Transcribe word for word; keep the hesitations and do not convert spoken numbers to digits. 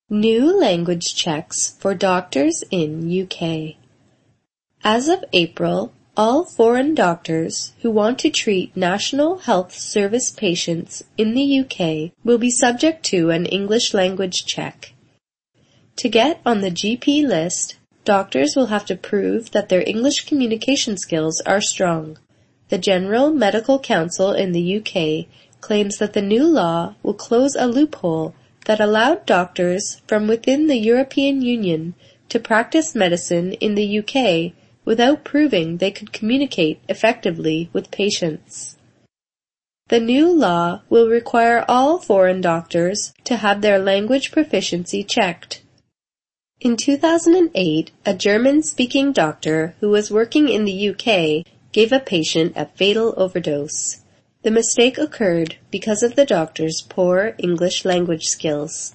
New language checks for doctors in U K. As of April, all foreign doctors who want to treat National Health Service patients in the U K will be subject to an English language check. To get on the G P list, doctors will have to prove that their English communication skills are strong. The General Medical Council in the U K claims that the new law will close a loophole that allowed doctors from within the European Union to practice medicine in the U K without proving they could communicate effectively with patients. The new law will require all foreign doctors to have their language proficiency checked. In two thousand eight, a German-speaking doctor who was working in the U K gave a patient a fatal overdose. The mistake occurred because of the doctor's poor English language skills.